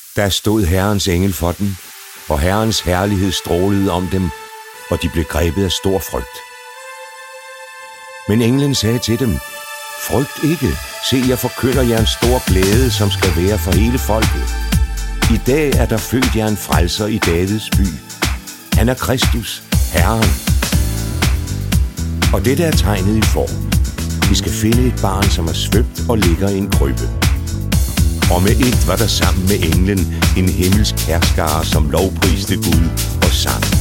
Der stod Herrens engel for dem, og Herrens herlighed strålede om dem, og de blev grebet af stor frygt. Men englen sagde til dem: Frygt ikke, se, jeg forkynder jer en stor glæde, som skal være for hele folket. I dag er der født jer en frelser i Davids by. Han er Kristus, Herren. Og dette er tegnet, I får. I skal finde et barn, som er svøbt og ligger i en krybbe. Og med et var der sammen med englen en himmelsk herskare, som lovpriste Gud og sang.